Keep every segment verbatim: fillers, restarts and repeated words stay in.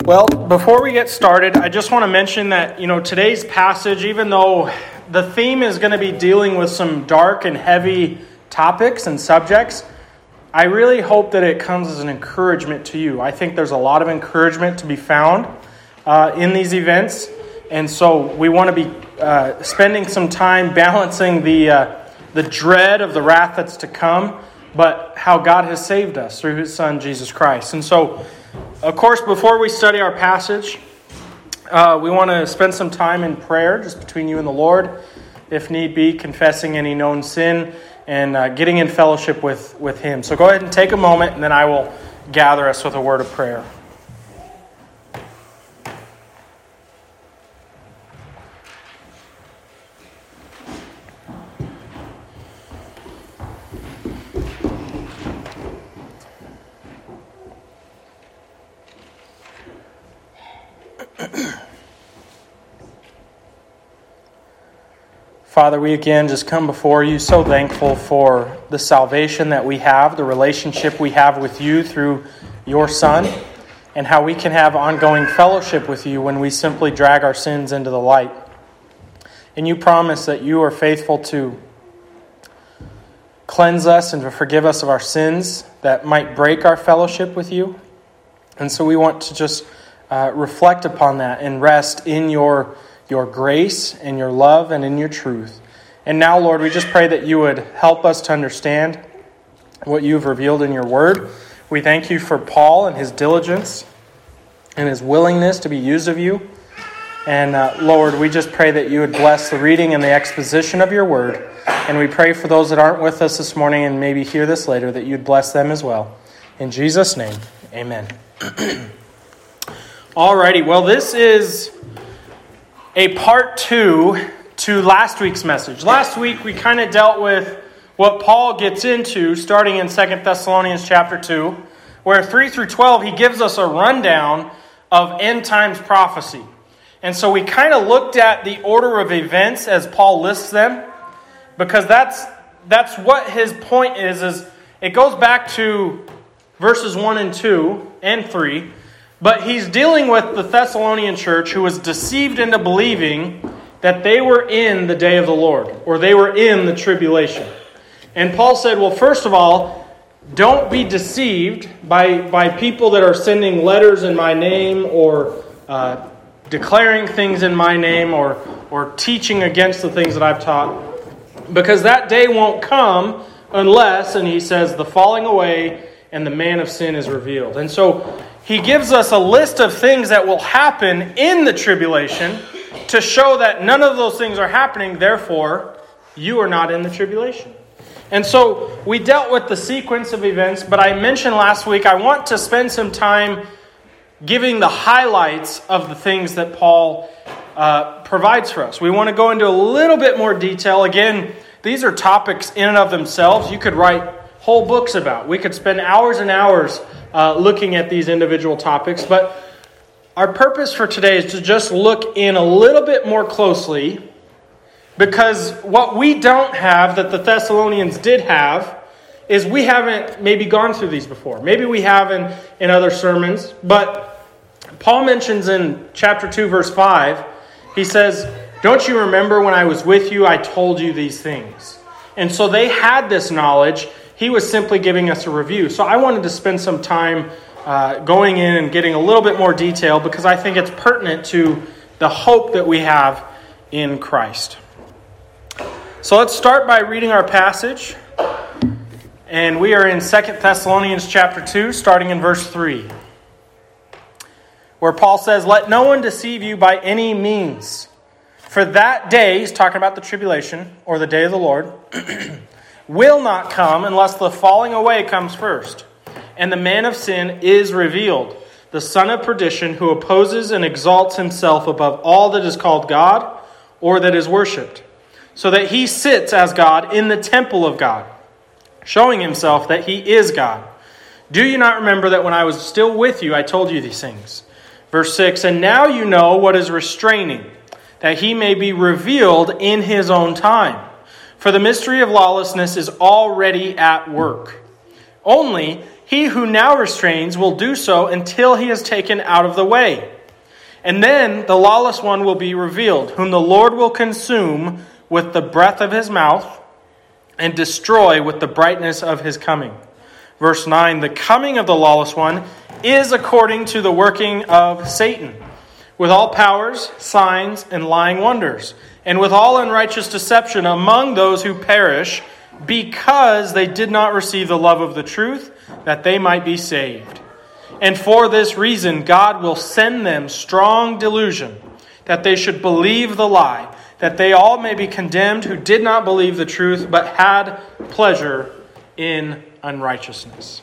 Well, before we get started, I just want to mention that, you know, today's passage, even though the theme is going to be dealing with some dark and heavy topics and subjects, I really hope that it comes as an encouragement to you. I think there's a lot of encouragement to be found uh, in these events, and so we want to be uh, spending some time balancing the uh, the dread of the wrath that's to come, but how God has saved us through His Son, Jesus Christ. And so, of course, before we study our passage, uh, we want to spend some time in prayer just between you and the Lord, if need be, confessing any known sin and uh, getting in fellowship with, with Him. So go ahead and take a moment, and then I will gather us with a word of prayer. Father, we again just come before you so thankful for the salvation that we have, the relationship we have with you through your Son, and how we can have ongoing fellowship with you when we simply drag our sins into the light. And you promise that you are faithful to cleanse us and to forgive us of our sins that might break our fellowship with you. And so we want to just uh, reflect upon that and rest in your your grace and your love and in your truth. And now, Lord, we just pray that you would help us to understand what you've revealed in your word. We thank you for Paul and his diligence and his willingness to be used of you. And uh, Lord, we just pray that you would bless the reading and the exposition of your word. And we pray for those that aren't with us this morning and maybe hear this later, that you'd bless them as well. In Jesus' name, amen. Alrighty, well, this is a part two to last week's message. Last week we kind of dealt with what Paul gets into starting in Second Thessalonians chapter two, where three through twelve he gives us a rundown of end times prophecy. And so we kind of looked at the order of events as Paul lists them, because that's that's what his point is, is it goes back to verses one and two and three. But he's dealing with the Thessalonian church who was deceived into believing that they were in the day of the Lord, or they were in the tribulation. And Paul said, well, first of all, don't be deceived by, by people that are sending letters in my name, or uh, declaring things in my name, or, or teaching against the things that I've taught. Because that day won't come unless, and he says, the falling away and the man of sin is revealed. And so he gives us a list of things that will happen in the tribulation to show that none of those things are happening. Therefore, you are not in the tribulation. And so we dealt with the sequence of events, but I mentioned last week I want to spend some time giving the highlights of the things that Paul uh, provides for us. We want to go into a little bit more detail. Again, these are topics in and of themselves you could write whole books about. We could spend hours and hours Uh, looking at these individual topics, but our purpose for today is to just look in a little bit more closely, because what we don't have that the Thessalonians did have is we haven't maybe gone through these before. Maybe we have in, in other sermons, but Paul mentions in chapter two, verse five, he says, don't you remember when I was with you, I told you these things? And so they had this knowledge. He was simply giving us a review. So I wanted to spend some time uh, going in and getting a little bit more detail, because I think it's pertinent to the hope that we have in Christ. So let's start by reading our passage. And we are in Second Thessalonians chapter two, starting in verse three, where Paul says, let no one deceive you by any means. For that day, he's talking about the tribulation, or the day of the Lord, will not come unless the falling away comes first, and the man of sin is revealed, the son of perdition, who opposes and exalts himself above all that is called God or that is worshipped, so that he sits as God in the temple of God, showing himself that he is God. Do you not remember that when I was still with you, I told you these things? Verse six, and now you know what is restraining, that he may be revealed in his own time. For the mystery of lawlessness is already at work. Only he who now restrains will do so until he is taken out of the way. And then the lawless one will be revealed, whom the Lord will consume with the breath of his mouth and destroy with the brightness of his coming. Verse nine, the coming of the lawless one is according to the working of Satan, with all powers, signs, and lying wonders, and with all unrighteous deception among those who perish, because they did not receive the love of the truth, that they might be saved. And for this reason, God will send them strong delusion, that they should believe the lie, that they all may be condemned who did not believe the truth, but had pleasure in unrighteousness.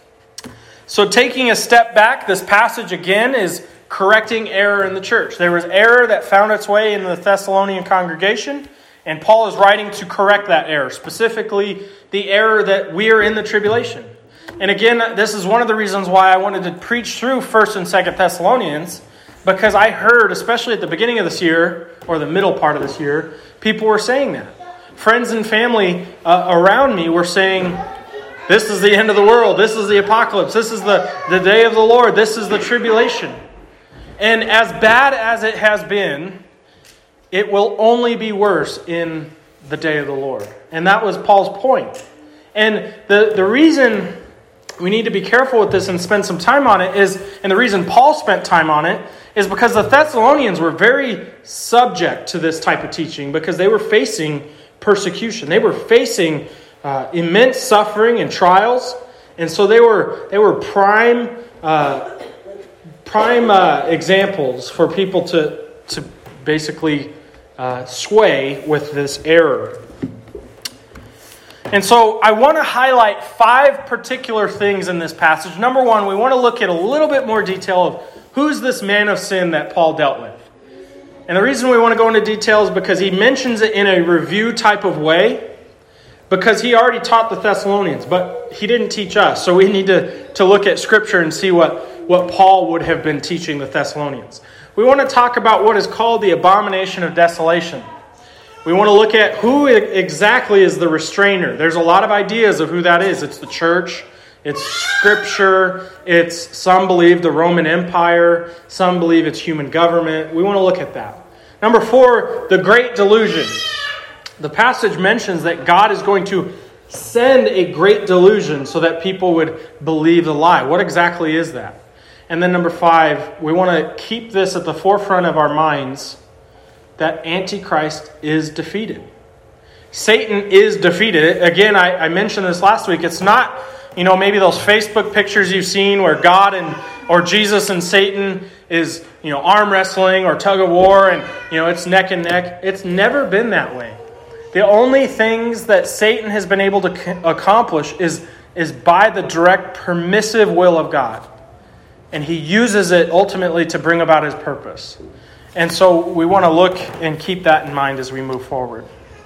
So taking a step back, this passage again is correcting error in the church. There was error that found its way in the Thessalonian congregation, and Paul is writing to correct that error, specifically the error that we are in the tribulation. And again, this is one of the reasons why I wanted to preach through First and Second Thessalonians, because I heard, especially at the beginning of this year, or the middle part of this year, people were saying that. Friends and family uh, around me were saying, this is the end of the world, this is the apocalypse, this is the, the day of the Lord, this is the tribulation. And as bad as it has been, it will only be worse in the day of the Lord. And that was Paul's point. And the, the reason we need to be careful with this and spend some time on it is, and the reason Paul spent time on it, is because the Thessalonians were very subject to this type of teaching because they were facing persecution. They were facing uh, immense suffering and trials. And so they were they were prime uh, prime uh, examples for people to, to basically uh, sway with this error. And so I want to highlight five particular things in this passage. Number one, we want to look at a little bit more detail of who's this man of sin that Paul dealt with. And the reason we want to go into detail is because he mentions it in a review type of way, because he already taught the Thessalonians, but he didn't teach us. So we need to, to look at Scripture and see what, what Paul would have been teaching the Thessalonians. We want to talk about what is called the abomination of desolation. We want to look at who exactly is the restrainer. There's a lot of ideas of who that is. It's the church, it's Scripture, it's, some believe, the Roman Empire, some believe it's human government. We want to look at that. Number four, the great delusion. The passage mentions that God is going to send a great delusion so that people would believe the lie. What exactly is that? And then number five, we want to keep this at the forefront of our minds, that Antichrist is defeated. Satan is defeated. Again, I, I mentioned this last week. It's not, you know, maybe those Facebook pictures you've seen where God and or Jesus and Satan is, you know, arm wrestling or tug of war and, you know, it's neck and neck. It's never been that way. The only things that Satan has been able to c- accomplish is, is by the direct permissive will of God. And he uses it ultimately to bring about his purpose. And so we want to look and keep that in mind as we move forward.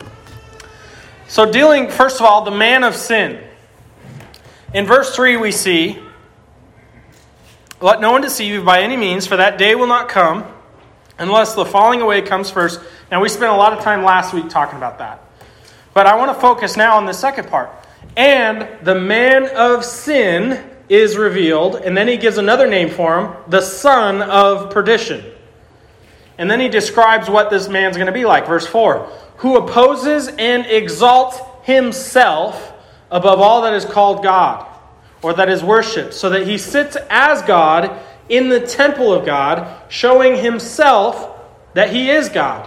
So dealing, first of all, the man of sin. In verse three we see, let no one deceive you by any means, for that day will not come unless the falling away comes first. Now we spent a lot of time last week talking about that. But I want to focus now on the second part. And the man of sin is revealed, and then he gives another name for him, the son of perdition. And then he describes what this man's going to be like. Verse four, who opposes and exalts himself above all that is called God, or that is worshipped, so that he sits as God in the temple of God, showing himself that he is God.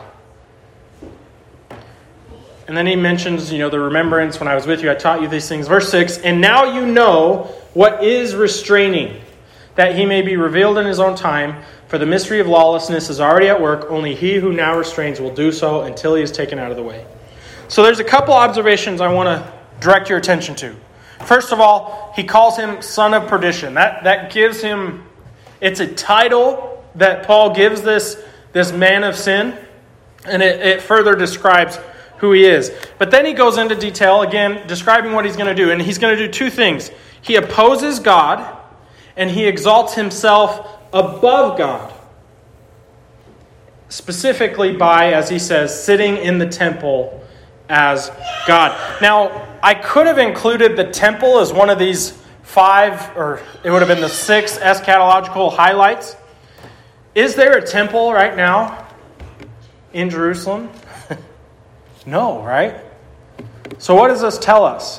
And then he mentions, you know, the remembrance. When I was with you, I taught you these things. Verse six, and now you know what is restraining, that he may be revealed in his own time. For the mystery of lawlessness is already at work. Only he who now restrains will do so until he is taken out of the way. So there's a couple observations I want to direct your attention to. First of all, he calls him son of perdition. That that gives him, it's a title that Paul gives this, this man of sin. And it, it further describes who he is. But then he goes into detail, again, describing what he's going to do. And he's going to do two things. He opposes God, and he exalts himself above God. Specifically by, as he says, sitting in the temple as God. Now, I could have included the temple as one of these five, or it would have been the six eschatological highlights. Is there a temple right now in Jerusalem? No, right? So what does this tell us?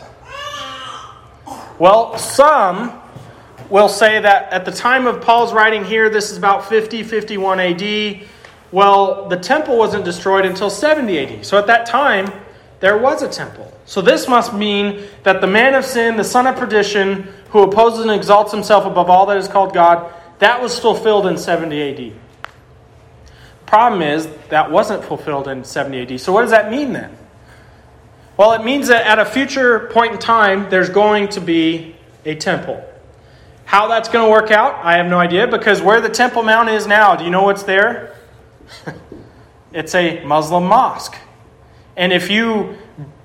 Well, some will say that at the time of Paul's writing here, this is about fifty, fifty-one A D. Well, the temple wasn't destroyed until seventy A D. So at that time, there was a temple. So this must mean that the man of sin, the son of perdition, who opposes and exalts himself above all that is called God, that was fulfilled in seventy A D. Problem is, that wasn't fulfilled in seventy A D. So what does that mean then? Well, it means that at a future point in time, there's going to be a temple. How that's going to work out, I have no idea, because where the Temple Mount is now, do you know what's there? It's a Muslim mosque. And if you,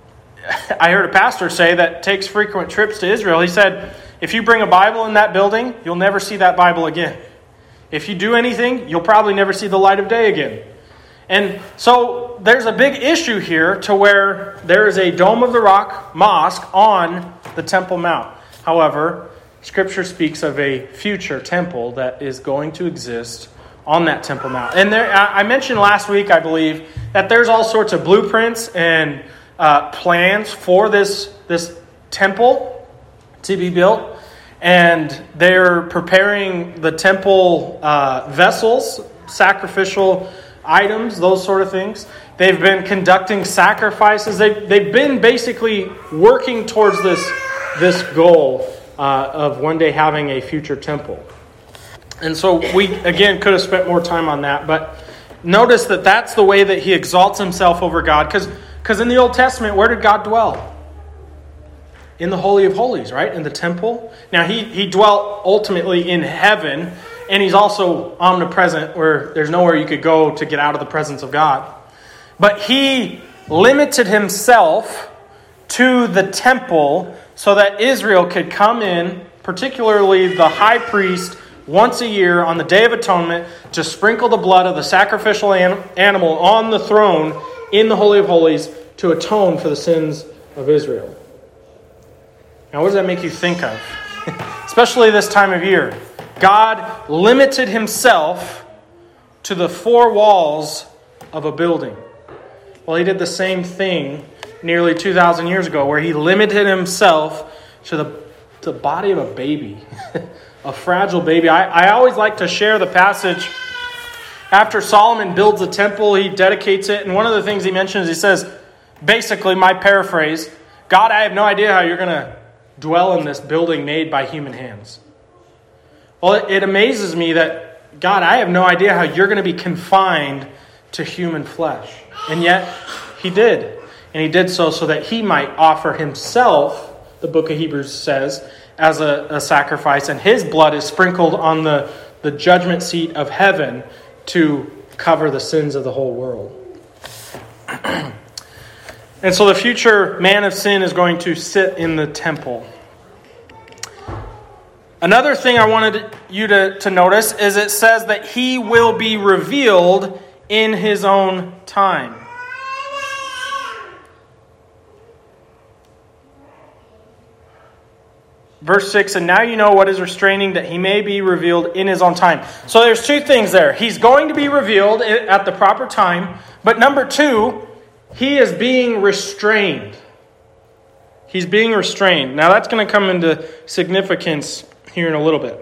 I heard a pastor say that takes frequent trips to Israel. He said, if you bring a Bible in that building, you'll never see that Bible again. If you do anything, you'll probably never see the light of day again. And so there's a big issue here to where there is a Dome of the Rock mosque on the Temple Mount. However, Scripture speaks of a future temple that is going to exist on that Temple Mount. And there, I mentioned last week, I believe, that there's all sorts of blueprints and uh, plans for this, this temple to be built. And they're preparing the temple uh, vessels, sacrificial items, those sort of things. They've been conducting sacrifices. They've, they've been basically working towards this, this goal uh, of one day having a future temple. And so we, again, could have spent more time on that. But notice that that's the way that he exalts himself over God. Because because in the Old Testament, where did God dwell? In the Holy of Holies, right? In the temple. Now, he, he dwelt ultimately in heaven. And he's also omnipresent, where there's nowhere you could go to get out of the presence of God. But he limited himself to the temple so that Israel could come in, particularly the high priest, once a year on the Day of Atonement, to sprinkle the blood of the sacrificial an- animal on the throne in the Holy of Holies to atone for the sins of Israel. Now, what does that make you think of? Especially this time of year. God limited himself to the four walls of a building. Well, he did the same thing nearly two thousand years ago, where he limited himself to the, to the body of a baby. A fragile baby. I, I always like to share the passage. After Solomon builds the temple, he dedicates it. And one of the things he mentions, he says, basically, my paraphrase, God, I have no idea how you're going to dwell in this building made by human hands. Well, it, it amazes me that, God, I have no idea how you're going to be confined to human flesh. And yet, he did. And he did so so that he might offer himself, the book of Hebrews says, as a, a sacrifice, and his blood is sprinkled on the, the judgment seat of heaven to cover the sins of the whole world. And so the future man of sin is going to sit in the temple. Another thing I wanted you to, to notice is it says that he will be revealed in his own time. Verse six, and now you know what is restraining, that he may be revealed in his own time. So there's two things there. He's going to be revealed at the proper time. But number two, he is being restrained. He's being restrained. Now that's going to come into significance here in a little bit.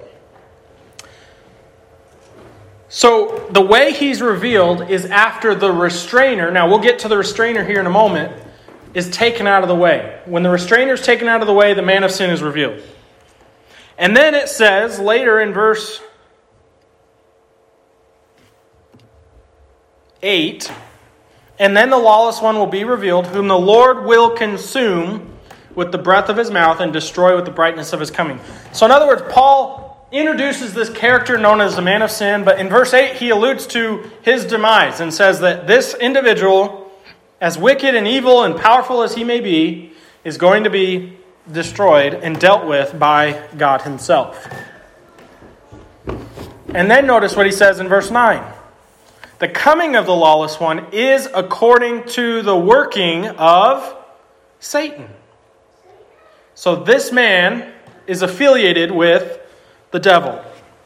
So the way he's revealed is after the restrainer. Now we'll get to the restrainer here in a moment. Is taken out of the way. When the restrainer is taken out of the way, the man of sin is revealed. And then it says later in verse eight, and then the lawless one will be revealed, whom the Lord will consume with the breath of his mouth and destroy with the brightness of his coming. So in other words, Paul introduces this character known as the man of sin, but in verse eight he alludes to his demise and says that this individual, as wicked and evil and powerful as he may be, is going to be destroyed and dealt with by God himself. And then notice what he says in verse nine. The coming of the lawless one is according to the working of Satan. So this man is affiliated with the devil.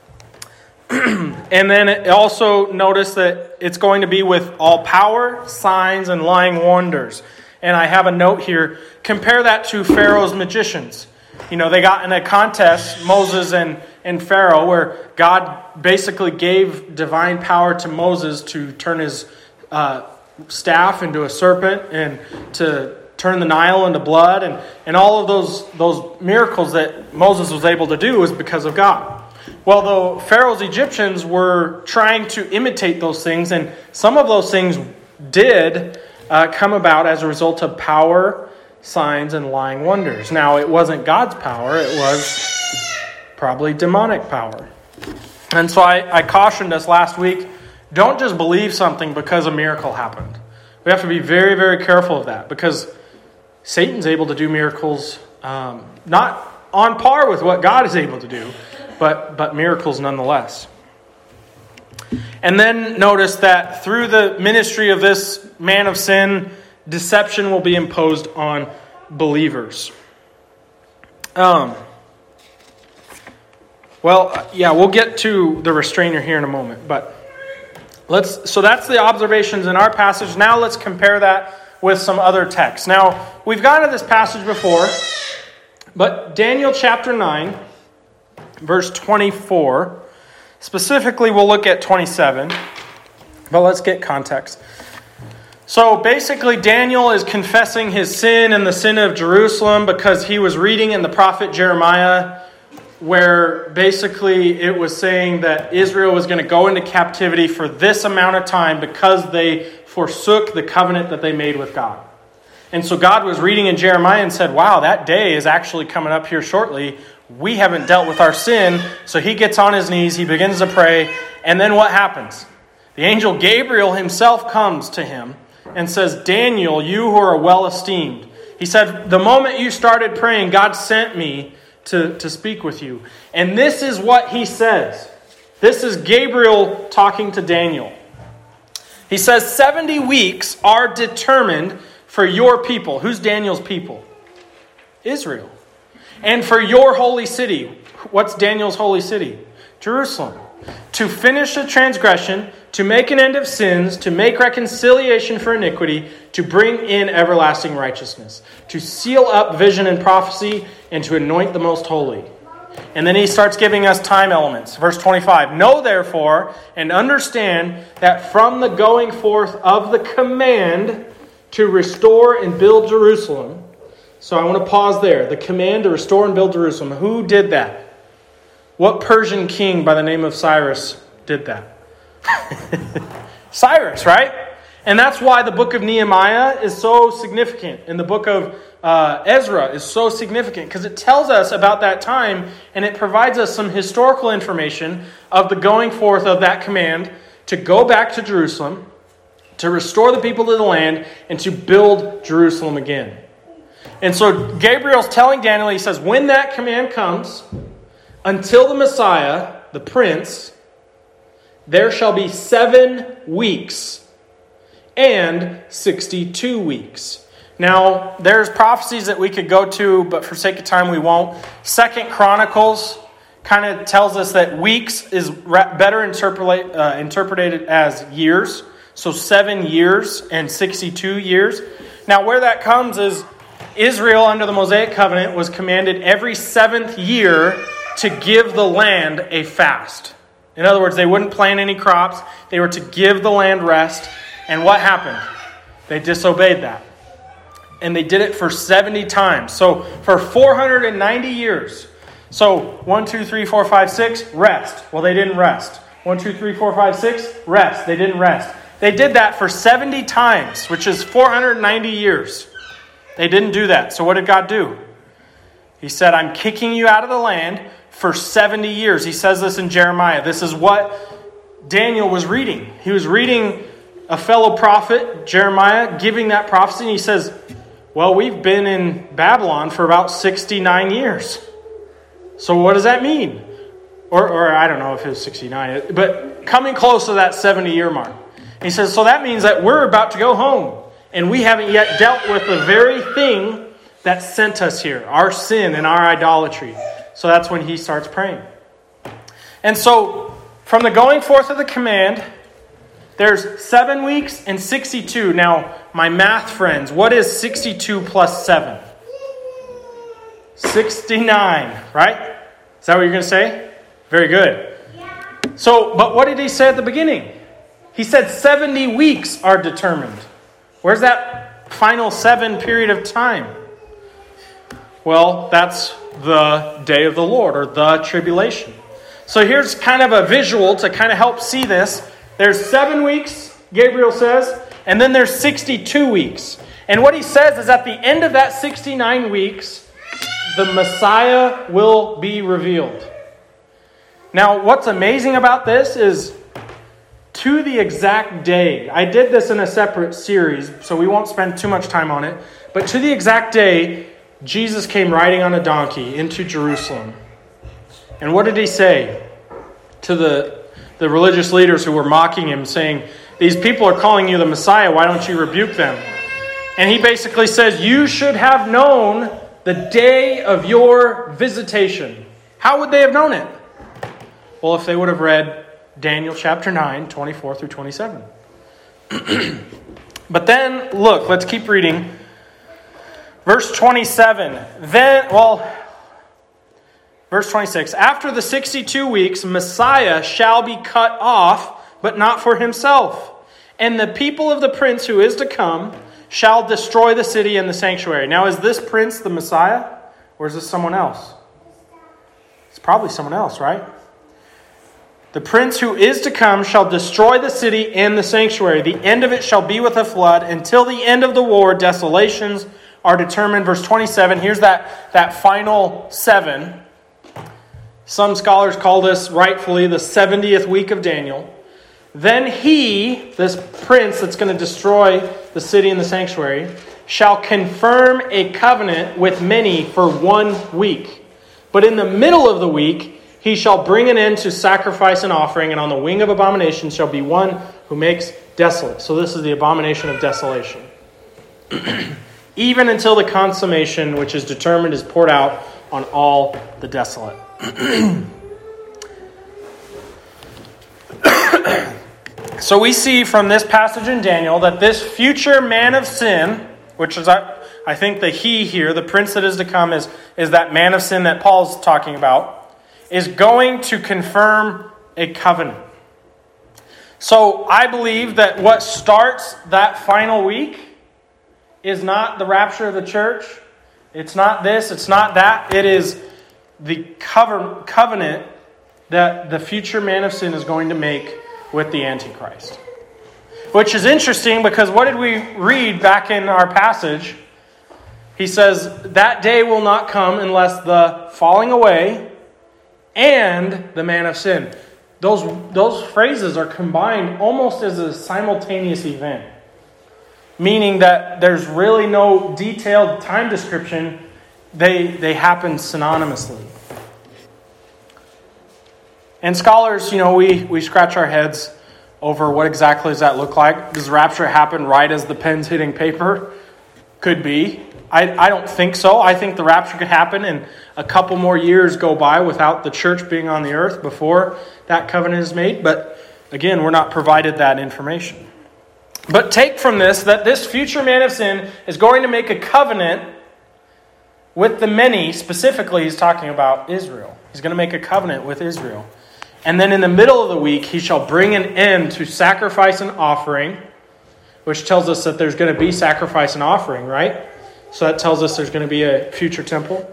And then it also notice that it's going to be with all power, signs, and lying wonders. And I have a note here. Compare that to Pharaoh's magicians. You know, they got in a contest, Moses and, and Pharaoh, where God basically gave divine power to Moses to turn his uh, staff into a serpent and to turn the Nile into blood. And, and all of those, those miracles that Moses was able to do was because of God. Well, though Pharaoh's Egyptians were trying to imitate those things, and some of those things did uh, come about as a result of power, signs, and lying wonders. Now, it wasn't God's power, it was probably demonic power. And so I, I cautioned us last week, don't just believe something because a miracle happened. We have to be very, very careful of that, because Satan's able to do miracles um, not on par with what God is able to do, but, but miracles nonetheless. And then notice that through the ministry of this man of sin, deception will be imposed on believers. Um, well, yeah, we'll get to the restrainer here in a moment. But let's. So that's the observations in our passage. Now let's compare that with some other texts. Now, we've gone to this passage before, but Daniel chapter nine, verse twenty-four, specifically we'll look at twenty-seven, but let's get context. So basically, Daniel is confessing his sin and the sin of Jerusalem because he was reading in the prophet Jeremiah, where basically it was saying that Israel was going to go into captivity for this amount of time because they forsook the covenant that they made with God. And so God was reading in Jeremiah and said, wow, that day is actually coming up here shortly. We haven't dealt with our sin. So he gets on his knees, he begins to pray, and then what happens? The angel Gabriel himself comes to him and says, Daniel, you who are well esteemed. He said, the moment you started praying, God sent me to, to speak with you. And this is what he says. This is Gabriel talking to Daniel. He says, seventy weeks are determined for your people. Who's Daniel's people? Israel. And for your holy city. What's Daniel's holy city? Jerusalem. To finish the transgression, to make an end of sins, to make reconciliation for iniquity, to bring in everlasting righteousness, to seal up vision and prophecy, and to anoint the most holy. And then he starts giving us time elements. Verse twenty-five, know therefore and understand that from the going forth of the command to restore and build Jerusalem. So I want to pause there. The command to restore and build Jerusalem. Who did that? What Persian king by the name of Cyrus did that? Cyrus, right? And that's why the book of Nehemiah is so significant. And the book of uh, Ezra is so significant because it tells us about that time and it provides us some historical information of the going forth of that command to go back to Jerusalem, to restore the people to the land, and to build Jerusalem again. And so Gabriel's telling Daniel, he says, when that command comes, until the Messiah, the Prince, there shall be seven weeks and sixty-two weeks. Now, there's prophecies that we could go to, but for sake of time we won't. Second Chronicles kind of tells us that weeks is better interpolate, uh, interpreted as years. So seven years and sixty-two years. Now, where that comes is Israel under the Mosaic covenant was commanded every seventh year to give the land a fast. In other words, they wouldn't plant any crops. They were to give the land rest. And what happened? They disobeyed that. And they did it for seventy times. So for four hundred ninety years. So one, two, three, four, five, six, rest. Well, they didn't rest. One, two, three, four, five, six, rest. They didn't rest. They did that for seventy times, which is four hundred ninety years. They didn't do that. So what did God do? He said, I'm kicking you out of the land for seventy years. He says this in Jeremiah. This is what Daniel was reading. He was reading a fellow prophet, Jeremiah, giving that prophecy. And he says, well, we've been in Babylon for about sixty-nine years. So what does that mean? Or, or I don't know if it was sixty-nine, but coming close to that seventy-year mark. He says, so that means that we're about to go home. And we haven't yet dealt with the very thing that sent us here, our sin and our idolatry. So that's when he starts praying. And so from the going forth of the command, there's seven weeks and sixty-two. Now, my math friends, what is sixty-two plus seven? sixty-nine, right? Is that what you're going to say? Very good. So, but what did he say at the beginning? He said seventy weeks are determined. Where's that final seven period of time? Well, that's the day of the Lord, or the tribulation. So here's kind of a visual to kind of help see this. There's seven weeks, Gabriel says, and then there's sixty-two weeks. And what he says is at the end of that sixty-nine weeks, the Messiah will be revealed. Now, what's amazing about this is to the exact day, I did this in a separate series, so we won't spend too much time on it, but to the exact day, Jesus came riding on a donkey into Jerusalem. And what did he say to the, the religious leaders who were mocking him, saying, these people are calling you the Messiah, why don't you rebuke them? And he basically says, you should have known the day of your visitation. How would they have known it? Well, if they would have read Daniel chapter nine, twenty-four through twenty-seven. But then, look, let's keep reading. Verse twenty-seven. Then, well, verse twenty-six. After the sixty-two weeks, Messiah shall be cut off, but not for himself. And the people of the prince who is to come shall destroy the city and the sanctuary. Now, is this prince the Messiah? Or is this someone else? It's probably someone else, right? The prince who is to come shall destroy the city and the sanctuary. The end of it shall be with a flood. Until the end of the war, desolations are determined. Verse twenty-seven, here's that, that final seven. Some scholars call this rightfully the seventieth week of Daniel. Then he, this prince that's going to destroy the city and the sanctuary, shall confirm a covenant with many for one week. But in the middle of the week, he shall bring an end to sacrifice and offering, and on the wing of abomination shall be one who makes desolate. So this is the abomination of desolation. Even until the consummation which is determined is poured out on all the desolate. So we see from this passage in Daniel that this future man of sin, which is I, I think the he here, the prince that is to come, is, is that man of sin that Paul's talking about, is going to confirm a covenant. So I believe that what starts that final week is not the rapture of the church. It's not this, it's not that. It is the cover, covenant that the future man of sin is going to make with the Antichrist. Which is interesting because what did we read back in our passage? He says, that day will not come unless the falling away and the man of sin. Those, those phrases are combined almost as a simultaneous event. Meaning that there's really no detailed time description. They, they happen synonymously. And scholars, you know, we, we scratch our heads over what exactly does that look like. Does rapture happen right as the pen's hitting paper? Could be. I, I don't think so. I think the rapture could happen and a couple more years go by without the church being on the earth before that covenant is made. But again, we're not provided that information. But take from this that this future man of sin is going to make a covenant with the many. Specifically, he's talking about Israel. He's going to make a covenant with Israel. And then in the middle of the week, he shall bring an end to sacrifice and offering, which tells us that there's going to be sacrifice and offering, right? So that tells us there's going to be a future temple.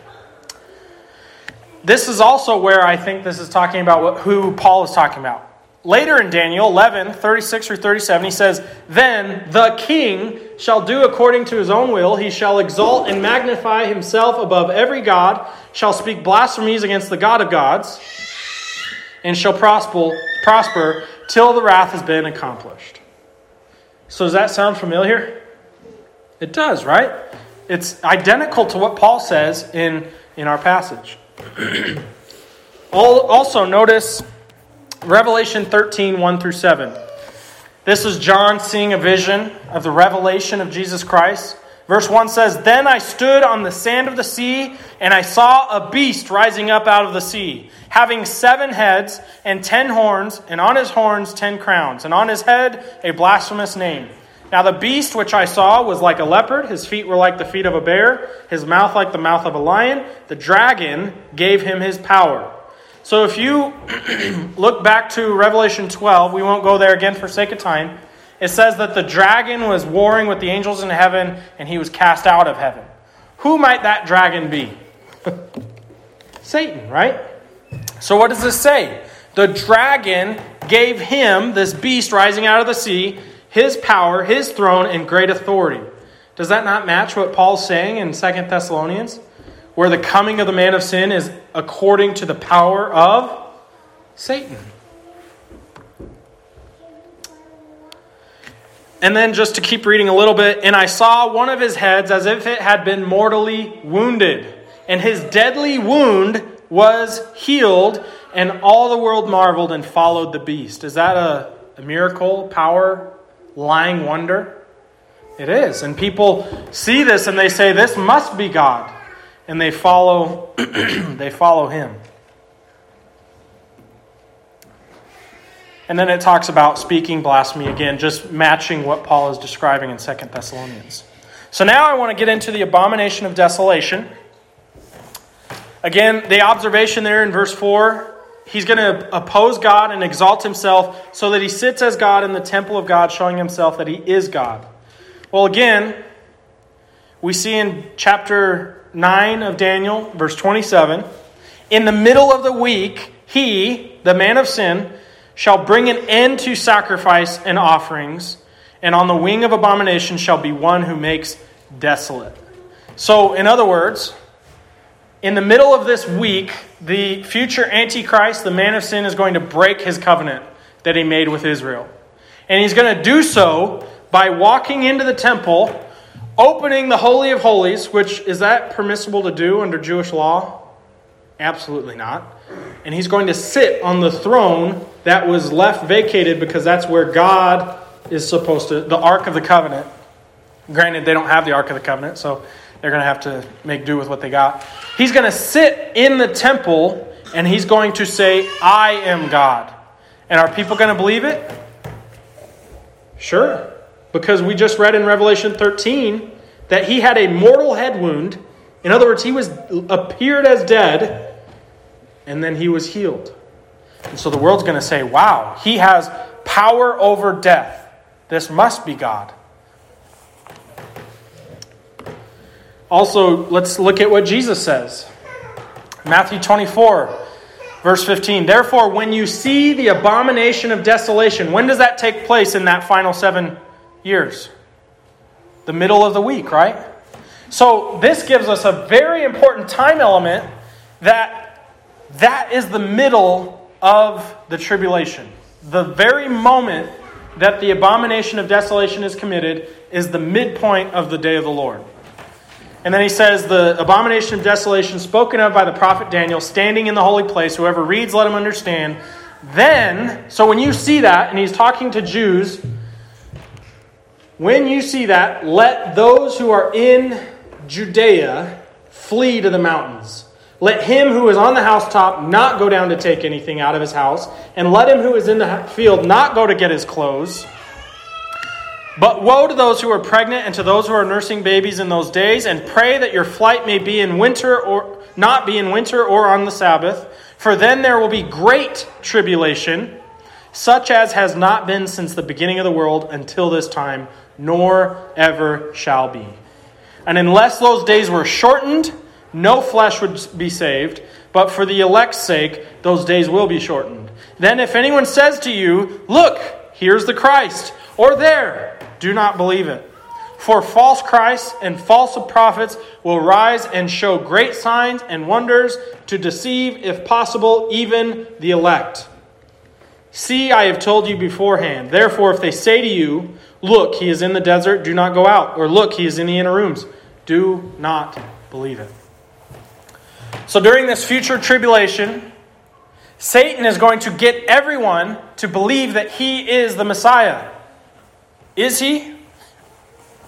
This is also where I think this is talking about what, who Paul is talking about. Later in Daniel eleven, thirty-six through thirty-seven, he says, then the king shall do according to his own will. He shall exalt and magnify himself above every god, shall speak blasphemies against the God of gods, and shall prosper, prosper till the wrath has been accomplished. So does that sound familiar? It does, right? It's identical to what Paul says in, in our passage. Also, notice Revelation thirteen, one through seven. This is John seeing a vision of the revelation of Jesus Christ. Verse one says, "Then I stood on the sand of the sea, and I saw a beast rising up out of the sea, having seven heads and ten horns, and on his horns ten crowns, and on his head a blasphemous name. Now the beast which I saw was like a leopard, his feet were like the feet of a bear, his mouth like the mouth of a lion. The dragon gave him his power." So if you look back to Revelation twelve, we won't go there again for sake of time. It says that the dragon was warring with the angels in heaven, and he was cast out of heaven. Who might that dragon be? Satan, right? So what does this say? The dragon gave him, this beast rising out of the sea, his power, his throne, and great authority. Does that not match what Paul's saying in Second Thessalonians? Where the coming of the man of sin is according to the power of Satan. And then just to keep reading a little bit, "And I saw one of his heads as if it had been mortally wounded. And his deadly wound was healed, and all the world marveled and followed the beast." Is that a, a miracle, power, lying wonder? It is. And people see this and they say, this must be God. And they follow, they follow him. And then it talks about speaking blasphemy again, just matching what Paul is describing in Second Thessalonians. So now I want to get into the abomination of desolation. Again, the observation there in verse four, he's going to oppose God and exalt himself so that he sits as God in the temple of God, showing himself that he is God. Well, again, we see in chapter nine of Daniel, verse twenty-seven, "In the middle of the week, he, the man of sin, shall bring an end to sacrifice and offerings, and on the wing of abomination shall be one who makes desolate." So, in other words, in the middle of this week, the future Antichrist, the man of sin, is going to break his covenant that he made with Israel. And he's going to do so by walking into the temple, opening the Holy of Holies, which, is that permissible to do under Jewish law? Absolutely not. And he's going to sit on the throne that was left vacated because that's where God is supposed to, the Ark of the Covenant. Granted, they don't have the Ark of the Covenant, so they're going to have to make do with what they got. He's going to sit in the temple and he's going to say, "I am God." And are people going to believe it? Sure. Because we just read in Revelation thirteen that he had a mortal head wound. In other words, he was appeared as dead, and then he was healed. And so the world's going to say, wow, he has power over death. This must be God. Also, let's look at what Jesus says. Matthew twenty-four, verse fifteen. "Therefore, when you see the abomination of desolation," when does that take place in that final seven years? The middle of the week, right? So this gives us a very important time element that that is the middle of the tribulation. The very moment that the abomination of desolation is committed is the midpoint of the day of the Lord. And then he says, "The abomination of desolation spoken of by the prophet Daniel, standing in the holy place. Whoever reads, let him understand." Then, so when you see that, and he's talking to Jews, when you see that, let those who are in Judea flee to the mountains. Let him who is on the housetop not go down to take anything out of his house, and let him who is in the field not go to get his clothes. But woe to those who are pregnant and to those who are nursing babies in those days, and pray that your flight may be in winter or not be in winter or on the Sabbath, for then there will be great tribulation, such as has not been since the beginning of the world until this time, nor ever shall be. And unless those days were shortened, no flesh would be saved, but for the elect's sake, those days will be shortened. Then if anyone says to you, "Look, here's the Christ," or "There," do not believe it. For false Christs and false prophets will rise and show great signs and wonders to deceive, if possible, even the elect. See, I have told you beforehand. Therefore, if they say to you, "Look, he is in the desert," do not go out. Or, "Look, he is in the inner rooms," do not believe it. So during this future tribulation, Satan is going to get everyone to believe that he is the Messiah. Is he?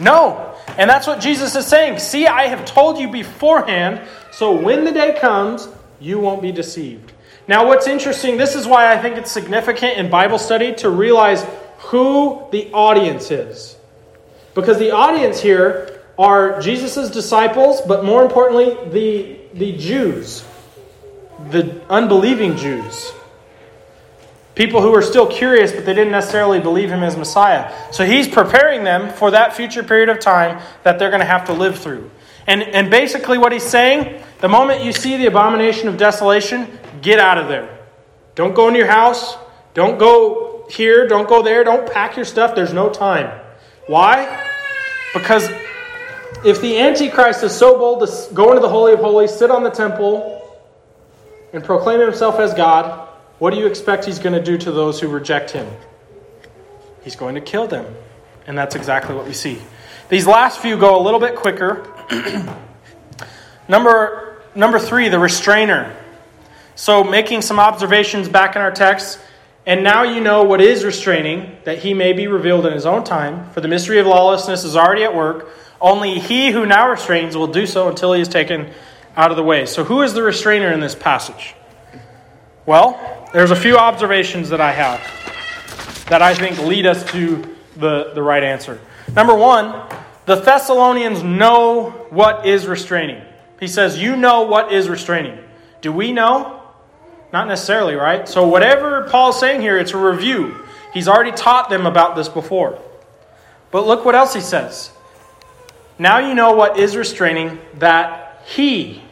No. And that's what Jesus is saying. See, I have told you beforehand, so when the day comes, you won't be deceived. Now, what's interesting, this is why I think it's significant in Bible study to realize who the audience is. Because the audience here are Jesus' disciples, but more importantly, the, the Jews, the unbelieving Jews. People who are still curious, but they didn't necessarily believe him as Messiah. So he's preparing them for that future period of time that they're going to have to live through. And, and basically what he's saying, the moment you see the abomination of desolation, get out of there. Don't go into your house. Don't go here. Don't go there. Don't pack your stuff. There's no time. Why? Because if the Antichrist is so bold to go into the Holy of Holies, sit on the temple, and proclaim himself as God, what do you expect he's going to do to those who reject him? He's going to kill them. And that's exactly what we see. These last few go a little bit quicker. number, number three, the restrainer. So making some observations back in our text. And now you know what is restraining, that he may be revealed in his own time. For the mystery of lawlessness is already at work. Only he who now restrains will do so until he is taken out of the way. So who is the restrainer in this passage? Well, there's a few observations that I have that I think lead us to the, the right answer. Number one, the Thessalonians know what is restraining. He says, you know what is restraining. Do we know? Not necessarily, right? So whatever Paul's saying here, it's a review. He's already taught them about this before. But look what else he says. Now you know what is restraining, that he...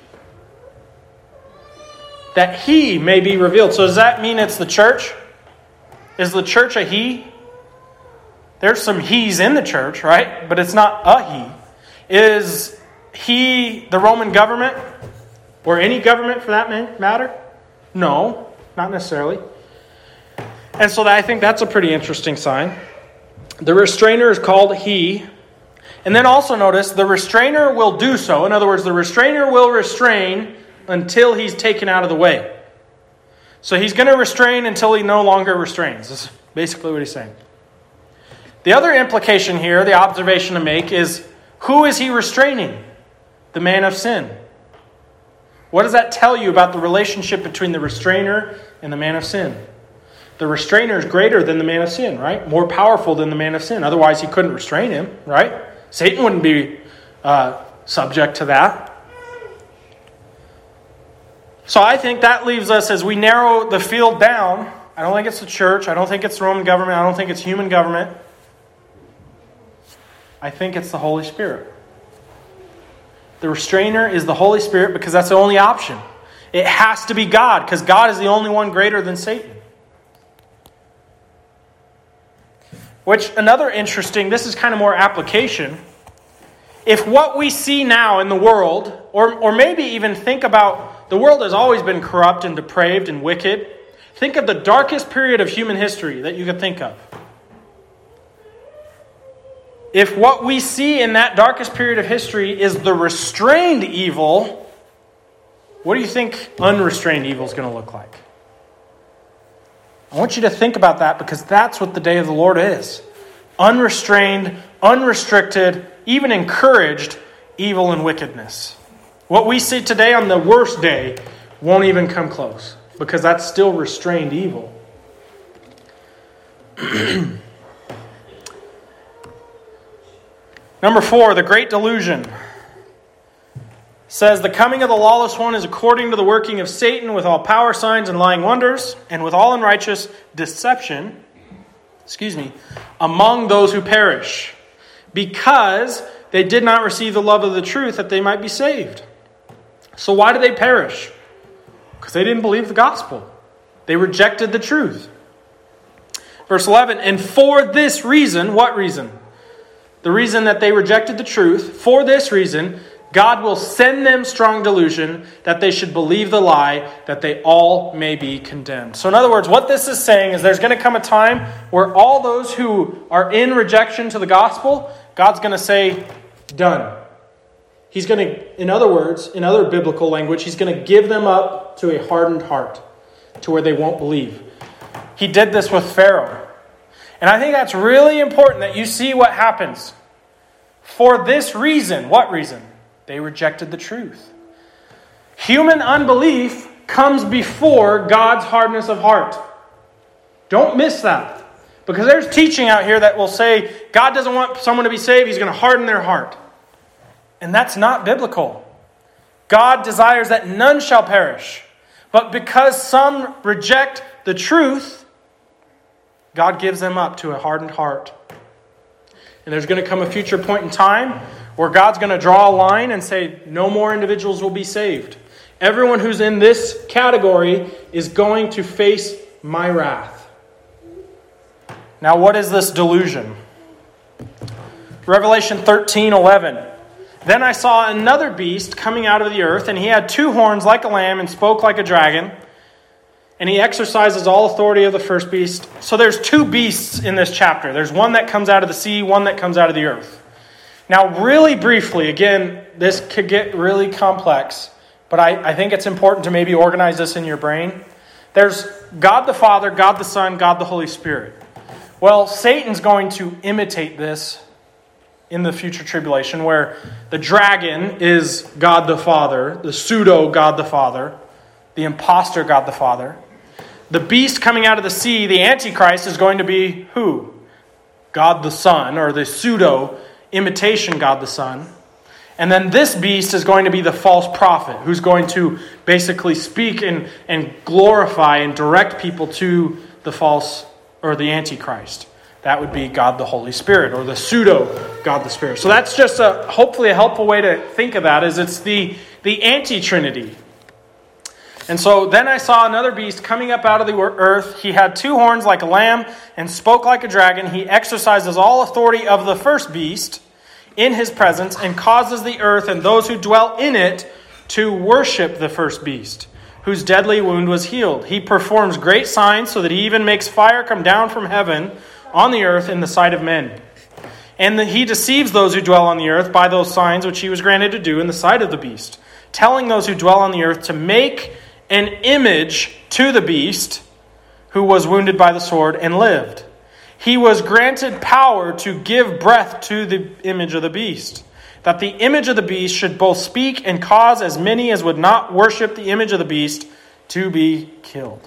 that he may be revealed. So does that mean it's the church? Is the church a he? There's some he's in the church, right? But it's not a he. Is he the Roman government? Or any government for that matter? No, not necessarily. And so I think that's a pretty interesting sign. The restrainer is called he. And then also notice the restrainer will do so. In other words, the restrainer will restrain until he's taken out of the way. So he's going to restrain until he no longer restrains. That's basically what he's saying. The other implication here, the observation to make, is who is he restraining? The man of sin. What does that tell you about the relationship between the restrainer and the man of sin? The restrainer is greater than the man of sin, right? More powerful than the man of sin. Otherwise, he couldn't restrain him, right? Satan wouldn't be uh, subject to that. So I think that leaves us, as we narrow the field down, I don't think it's the church, I don't think it's the Roman government, I don't think it's human government. I think it's the Holy Spirit. The restrainer is the Holy Spirit because that's the only option. It has to be God because God is the only one greater than Satan. Which, another interesting, this is kind of more application. If what we see now in the world, or, or maybe even think about, the world has always been corrupt and depraved and wicked. Think of the darkest period of human history that you could think of. If what we see in that darkest period of history is the restrained evil, what do you think unrestrained evil is going to look like? I want you to think about that because that's what the day of the Lord is. Unrestrained, unrestricted, even encouraged evil and wickedness. What we see today on the worst day won't even come close because that's still restrained evil. Number four, the great delusion. Says, the coming of the lawless one is according to the working of Satan with all power, signs, and lying wonders, and with all unrighteous deception, excuse me, among those who perish, because they did not receive the love of the truth that they might be saved. So why did they perish? Because they didn't believe the gospel. They rejected the truth. Verse eleven, and for this reason, what reason? The reason that they rejected the truth, for this reason, God will send them strong delusion that they should believe the lie, that they all may be condemned. So in other words, what this is saying is there's going to come a time where all those who are in rejection to the gospel, God's going to say, done. He's going to, in other words, in other biblical language, he's going to give them up to a hardened heart, to where they won't believe. He did this with Pharaoh. And I think that's really important that you see what happens. For this reason, what reason? They rejected the truth. Human unbelief comes before God's hardness of heart. Don't miss that. Because there's teaching out here that will say God doesn't want someone to be saved, He's going to harden their heart. And that's not biblical. God desires that none shall perish. But because some reject the truth, God gives them up to a hardened heart. And there's going to come a future point in time where God's going to draw a line and say no more individuals will be saved. Everyone who's in this category is going to face my wrath. Now, what is this delusion? Revelation thirteen eleven. Then I saw another beast coming out of the earth, and he had two horns like a lamb and spoke like a dragon. And he exercises all authority of the first beast. So there's two beasts in this chapter. There's one that comes out of the sea, one that comes out of the earth. Now, really briefly, again, this could get really complex, but I, I think it's important to maybe organize this in your brain. There's God the Father, God the Son, God the Holy Spirit. Well, Satan's going to imitate this in the future tribulation, where the dragon is God the Father, the pseudo God the Father, the imposter God the Father. The beast coming out of the sea, the Antichrist, is going to be who? God the Son, or the pseudo imitation God the Son. And then this beast is going to be the false prophet, who's going to basically speak and, and glorify and direct people to the false, or the Antichrist. That would be God the Holy Spirit, or the pseudo God the Spirit. So that's just a hopefully a helpful way to think of that, is it's the, the anti-Trinity. And so then I saw another beast coming up out of the earth. He had two horns like a lamb and spoke like a dragon. He exercises all authority of the first beast in his presence and causes the earth and those who dwell in it to worship the first beast, whose deadly wound was healed. He performs great signs so that he even makes fire come down from heaven on the earth in the sight of men. And that he deceives those who dwell on the earth by those signs which he was granted to do in the sight of the beast, telling those who dwell on the earth to make an image to the beast who was wounded by the sword and lived. He was granted power to give breath to the image of the beast, that the image of the beast should both speak and cause as many as would not worship the image of the beast to be killed.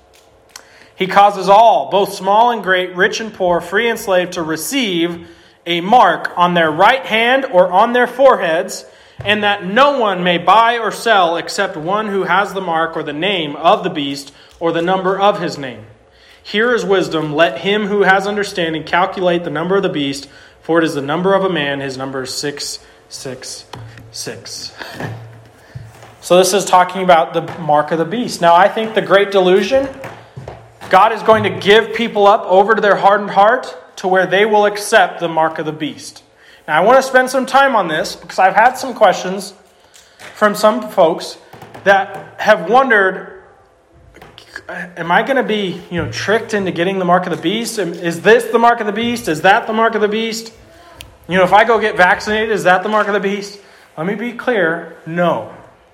He causes all, both small and great, rich and poor, free and slave, to receive a mark on their right hand or on their foreheads, and that no one may buy or sell except one who has the mark or the name of the beast or the number of his name. Here is wisdom. Let him who has understanding calculate the number of the beast, for it is the number of a man. His number is six six six. So this is talking about the mark of the beast. Now I think the great delusion, God is going to give people up over to their hardened heart to where they will accept the mark of the beast. Now I want to spend some time on this because I've had some questions from some folks that have wondered, am I going to be, you know, tricked into getting the mark of the beast? Is this the mark of the beast? Is that the mark of the beast? You know, if I go get vaccinated, is that the mark of the beast? Let me be clear, no.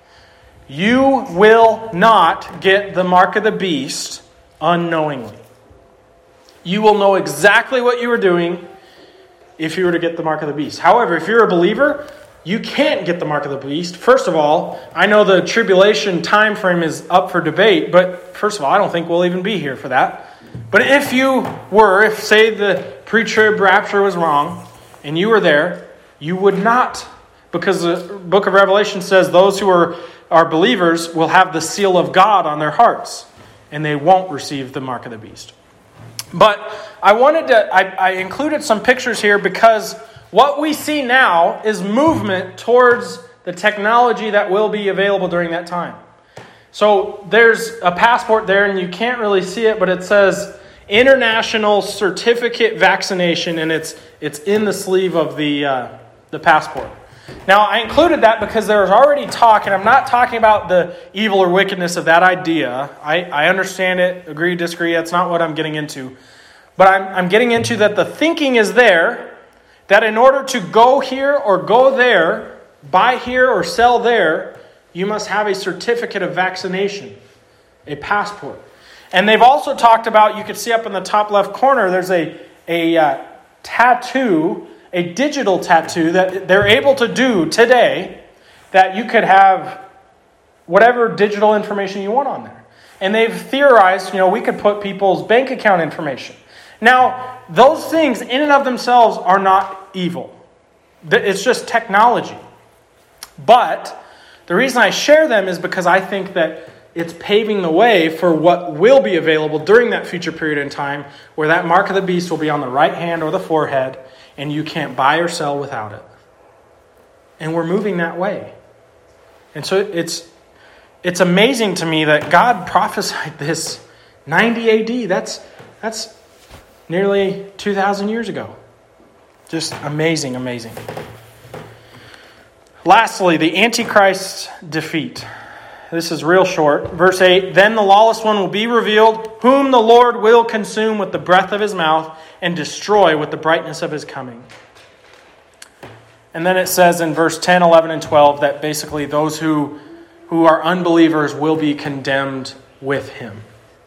You will not get the mark of the beast unknowingly. You will know exactly what you were doing if you were to get the mark of the beast. However, if you're a believer, you can't get the mark of the beast. First of all, I know the tribulation time frame is up for debate, but first of all, I don't think we'll even be here for that. But if you were, if say the pre-trib rapture was wrong, and you were there, you would not, because the book of Revelation says those who are, are believers will have the seal of God on their hearts, and they won't receive the mark of the beast. But I wanted to, I, I included some pictures here because what we see now is movement towards the technology that will be available during that time. So there's a passport there, and you can't really see it, but it says International Certificate Vaccination, and it's it's in the sleeve of the uh, the passport. Now, I included that because there was already talk, and I'm not talking about the evil or wickedness of that idea. I, I understand it, agree, disagree, that's not what I'm getting into. But I'm, I'm getting into that the thinking is there, that in order to go here or go there, buy here or sell there, you must have a certificate of vaccination, a passport. And they've also talked about, you can see up in the top left corner, there's a, a uh, tattoo, a digital tattoo that they're able to do today, that you could have whatever digital information you want on there. And they've theorized, you know, we could put people's bank account information. Now, those things in and of themselves are not evil. It's just technology. But the reason I share them is because I think that it's paving the way for what will be available during that future period in time, where that mark of the beast will be on the right hand or the forehead, and you can't buy or sell without it. And we're moving that way. And so it's it's amazing to me that God prophesied this ninety A D. That's that's nearly two thousand years ago. Just amazing, amazing. Lastly, the Antichrist's defeat. This is real short. Verse eight, then the lawless one will be revealed, whom the Lord will consume with the breath of his mouth and destroy with the brightness of his coming. And then it says in verse ten, eleven, and twelve that basically those who, who are unbelievers will be condemned with him.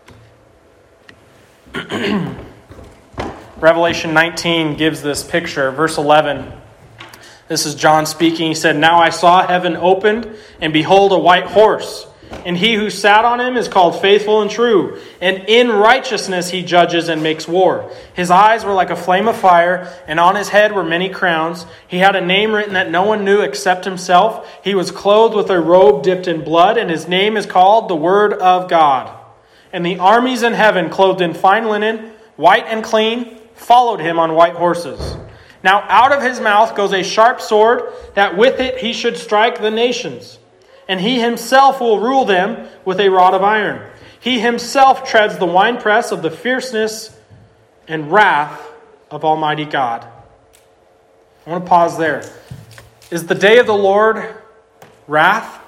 Revelation nineteen gives this picture. Verse eleven. This is John speaking. He said, now I saw heaven opened, and behold, a white horse. And he who sat on him is called Faithful and True. And in righteousness he judges and makes war. His eyes were like a flame of fire, and on his head were many crowns. He had a name written that no one knew except himself. He was clothed with a robe dipped in blood, and his name is called the Word of God. And the armies in heaven, clothed in fine linen, white and clean, followed him on white horses. Now out of his mouth goes a sharp sword, that with it he should strike the nations. And he himself will rule them with a rod of iron. He himself treads the winepress of the fierceness and wrath of Almighty God. I want to pause there. Is the day of the Lord wrath?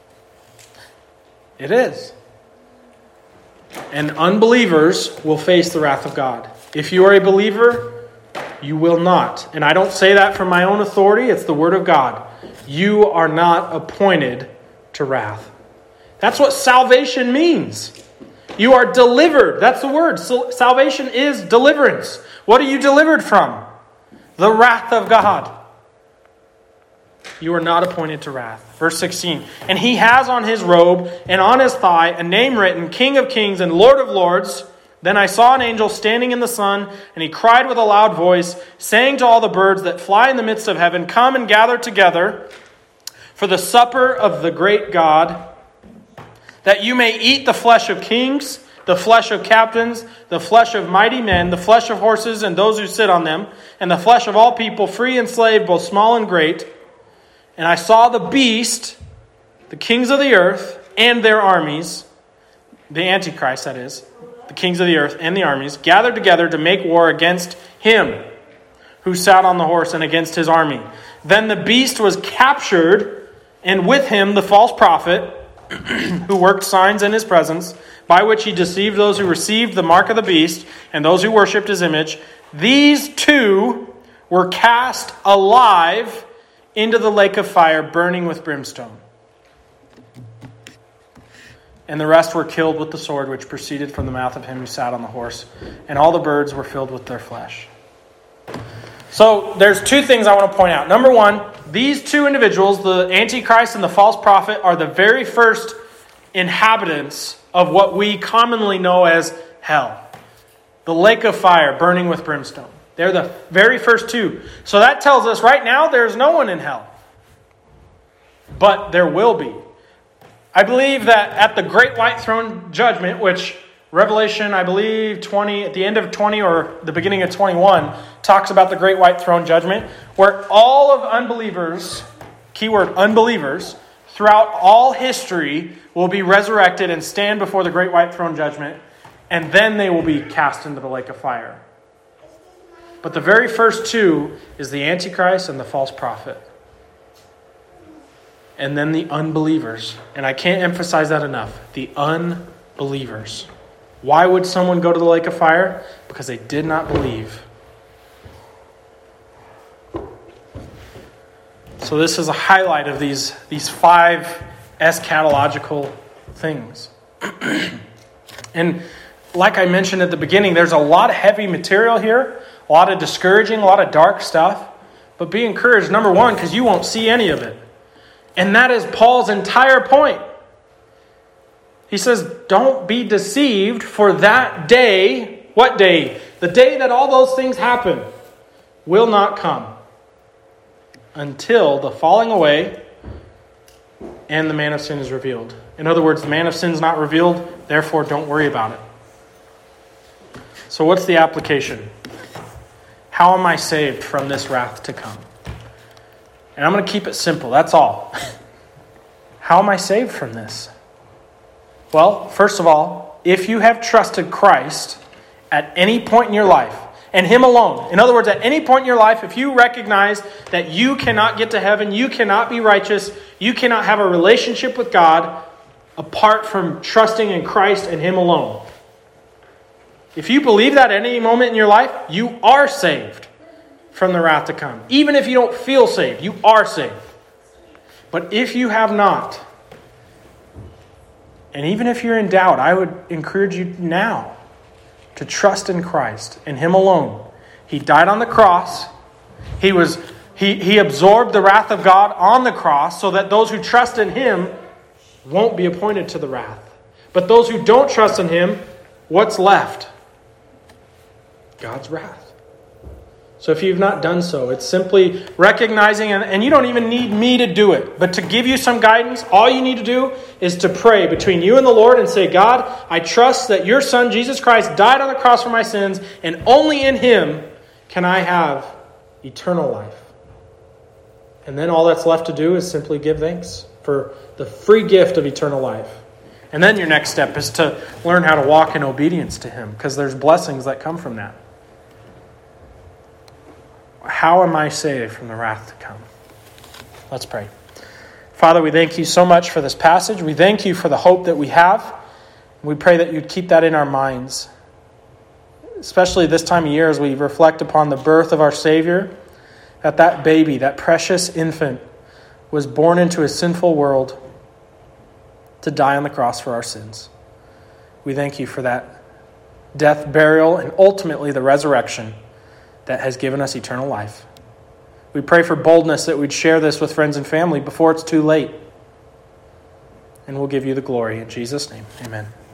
It is. And unbelievers will face the wrath of God. If you are a believer, you will not. And I don't say that from my own authority. It's the Word of God. You are not appointed to wrath. That's what salvation means. You are delivered. That's the word. So salvation is deliverance. What are you delivered from? The wrath of God. You are not appointed to wrath. Verse sixteen. And he has on his robe and on his thigh a name written, King of Kings and Lord of Lords. Then I saw an angel standing in the sun, and he cried with a loud voice, saying to all the birds that fly in the midst of heaven, come and gather together for the supper of the great God, that you may eat the flesh of kings, the flesh of captains, the flesh of mighty men, the flesh of horses and those who sit on them, and the flesh of all people, free and slave, both small and great. And I saw the beast, the kings of the earth, and their armies, the Antichrist, that is, the kings of the earth and the armies, gathered together to make war against him who sat on the horse and against his army. Then the beast was captured, and with him the false prophet who worked signs in his presence, by which he deceived those who received the mark of the beast and those who worshipped his image. These two were cast alive into the lake of fire, burning with brimstone. And the rest were killed with the sword which proceeded from the mouth of him who sat on the horse. And all the birds were filled with their flesh. So there's two things I want to point out. Number one, these two individuals, the Antichrist and the false prophet, are the very first inhabitants of what we commonly know as hell. The lake of fire burning with brimstone. They're the very first two. So that tells us right now there's no one in hell. But there will be. I believe that at the Great White Throne Judgment, which Revelation, I believe, twenty at the end of twenty or the beginning of twenty-one, talks about the Great White Throne Judgment, where all of unbelievers, keyword unbelievers, throughout all history will be resurrected and stand before the Great White Throne Judgment, and then they will be cast into the lake of fire. But the very first two is the Antichrist and the false prophet. And then the unbelievers. And I can't emphasize that enough. The unbelievers. Why would someone go to the lake of fire? Because they did not believe. So this is a highlight of these, these five eschatological things. And like I mentioned at the beginning, there's a lot of heavy material here. A lot of discouraging, a lot of dark stuff. But be encouraged, number one, because you won't see any of it. And that is Paul's entire point. He says, don't be deceived, for that day, what day? The day that all those things happen will not come until the falling away and the man of sin is revealed. In other words, the man of sin is not revealed, therefore don't worry about it. So what's the application? How am I saved from this wrath to come? And I'm going to keep it simple, that's all. How am I saved from this? Well, first of all, if you have trusted Christ at any point in your life, and Him alone, in other words, at any point in your life, if you recognize that you cannot get to heaven, you cannot be righteous, you cannot have a relationship with God apart from trusting in Christ and Him alone. If you believe that at any moment in your life, you are saved from the wrath to come. Even if you don't feel saved, you are saved. But if you have not, and even if you're in doubt, I would encourage you now to trust in Christ and Him alone. He died on the cross. He was he, he absorbed the wrath of God on the cross so that those who trust in Him won't be appointed to the wrath. But those who don't trust in Him, what's left? God's wrath. So if you've not done so, it's simply recognizing, and, and you don't even need me to do it, but to give you some guidance, all you need to do is to pray between you and the Lord and say, God, I trust that your Son, Jesus Christ, died on the cross for my sins, and only in Him can I have eternal life. And then all that's left to do is simply give thanks for the free gift of eternal life. And then your next step is to learn how to walk in obedience to Him, because there's blessings that come from that. How am I saved from the wrath to come? Let's pray. Father, we thank you so much for this passage. We thank you for the hope that we have. We pray that you'd keep that in our minds, especially this time of year as we reflect upon the birth of our Savior, that that baby, that precious infant, was born into a sinful world to die on the cross for our sins. We thank you for that death, burial, and ultimately the resurrection that has given us eternal life. We pray for boldness that we'd share this with friends and family before it's too late. And we'll give you the glory in Jesus' name. Amen.